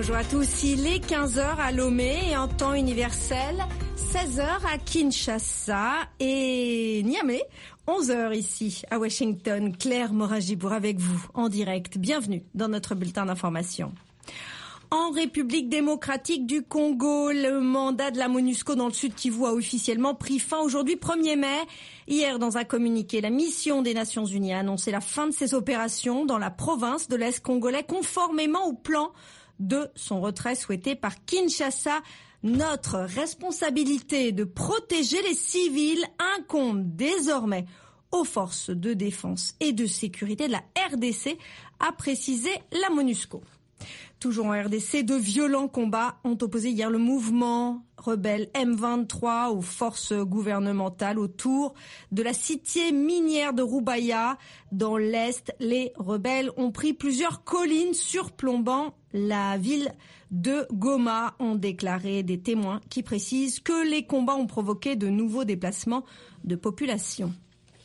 Bonjour à tous, il est 15h à Lomé et en temps universel, 16h à Kinshasa et Niamey, 11h ici à Washington. Claire Morin-Gibour avec vous en direct. Bienvenue dans notre bulletin d'information. En République démocratique du Congo, le mandat de la MONUSCO dans le Sud Kivu a officiellement pris fin aujourd'hui 1er mai. Hier, dans un communiqué, la mission des Nations Unies a annoncé la fin de ses opérations dans la province de l'Est congolais, conformément au plan de son retrait souhaité par Kinshasa. Notre responsabilité de protéger les civils incombe désormais aux forces de défense et de sécurité de la RDC, a précisé la MONUSCO. Toujours en RDC, de violents combats ont opposé hier le mouvement rebelle M23 aux forces gouvernementales autour de la cité minière de Rubaya. Dans l'Est, les rebelles ont pris plusieurs collines surplombant la ville de Goma, ont déclaré des témoins qui précisent que les combats ont provoqué de nouveaux déplacements de population.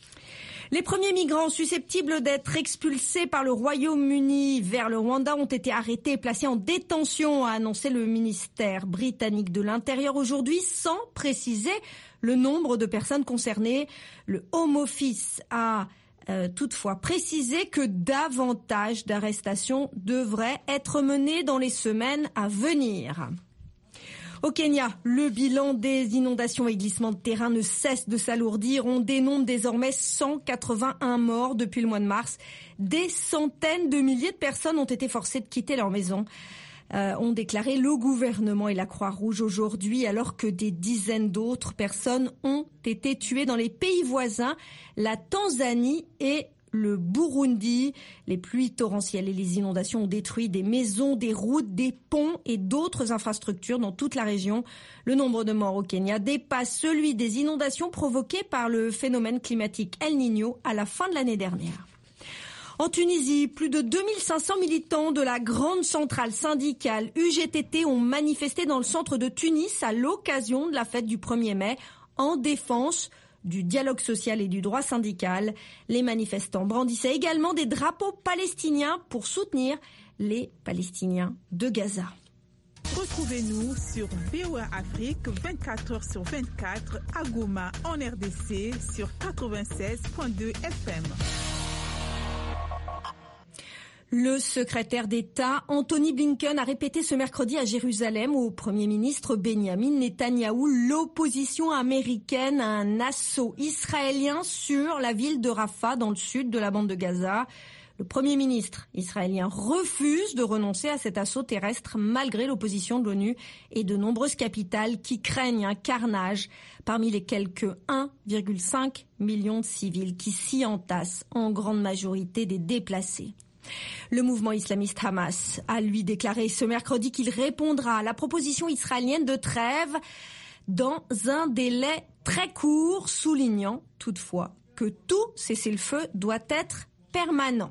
Les premiers migrants susceptibles d'être expulsés par le Royaume-Uni vers le Rwanda ont été arrêtés et placés en détention, a annoncé le ministère britannique de l'Intérieur aujourd'hui, sans préciser le nombre de personnes concernées. Le Home Office a toutefois précisé que davantage d'arrestations devraient être menées dans les semaines à venir. Au Kenya, le bilan des inondations et glissements de terrain ne cesse de s'alourdir. On dénombre désormais 181 morts depuis le mois de mars. Des centaines de milliers de personnes ont été forcées de quitter leur maison, ont déclaré le gouvernement et la Croix-Rouge aujourd'hui, alors que des dizaines d'autres personnes ont été tuées dans les pays voisins, la Tanzanie et le Burundi. Les pluies torrentielles et les inondations ont détruit des maisons, des routes, des ponts et d'autres infrastructures dans toute la région. Le nombre de morts au Kenya dépasse celui des inondations provoquées par le phénomène climatique El Niño à la fin de l'année dernière. En Tunisie, plus de 2500 militants de la grande centrale syndicale UGTT ont manifesté dans le centre de Tunis à l'occasion de la fête du 1er mai en défense du dialogue social et du droit syndical. Les manifestants brandissaient également des drapeaux palestiniens pour soutenir les Palestiniens de Gaza. Retrouvez-nous sur VOA Afrique 24h/24 à Goma en RDC sur 96.2 FM. Le secrétaire d'État Anthony Blinken a répété ce mercredi à Jérusalem au Premier ministre Benjamin Netanyahou l'opposition américaine à un assaut israélien sur la ville de Rafah dans le sud de la bande de Gaza. Le Premier ministre israélien refuse de renoncer à cet assaut terrestre malgré l'opposition de l'ONU et de nombreuses capitales qui craignent un carnage parmi les quelques 1,5 million de civils qui s'y entassent, en grande majorité des déplacés. Le mouvement islamiste Hamas a lui déclaré ce mercredi qu'il répondra à la proposition israélienne de trêve dans un délai très court, soulignant toutefois que tout cessez-le-feu doit être permanent.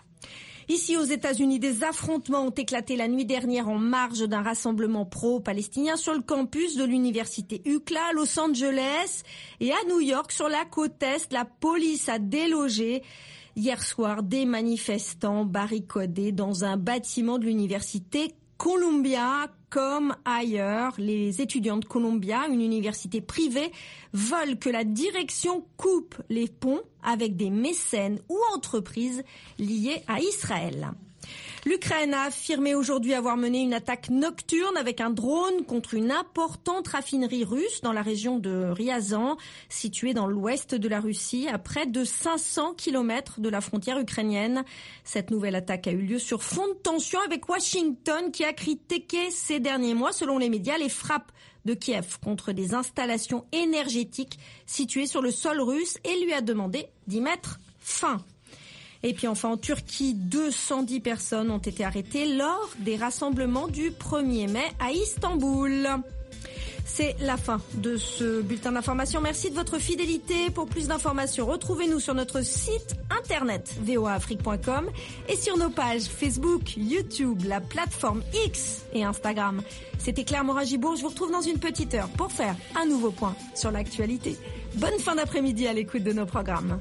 Ici aux États-Unis, des affrontements ont éclaté la nuit dernière en marge d'un rassemblement pro-palestinien sur le campus de l'université UCLA à Los Angeles et à New York sur la côte Est. La police a délogé hier soir des manifestants barricadés dans un bâtiment de l'université Columbia. Comme ailleurs, les étudiants de Columbia, une université privée, veulent que la direction coupe les ponts avec des mécènes ou entreprises liées à Israël. L'Ukraine a affirmé aujourd'hui avoir mené une attaque nocturne avec un drone contre une importante raffinerie russe dans la région de Ryazan, située dans l'ouest de la Russie, à près de 500 km de la frontière ukrainienne. Cette nouvelle attaque a eu lieu sur fond de tension avec Washington, qui a critiqué ces derniers mois, selon les médias, les frappes de Kiev contre des installations énergétiques situées sur le sol russe et lui a demandé d'y mettre fin. Et puis enfin en Turquie, 210 personnes ont été arrêtées lors des rassemblements du 1er mai à Istanbul. C'est la fin de ce bulletin d'information. Merci de votre fidélité. Pour plus d'informations, retrouvez-nous sur notre site internet voaafrique.com et sur nos pages Facebook, YouTube, la plateforme X et Instagram. C'était Claire Morin-Gibour. Je vous retrouve dans une petite heure pour faire un nouveau point sur l'actualité. Bonne fin d'après-midi à l'écoute de nos programmes.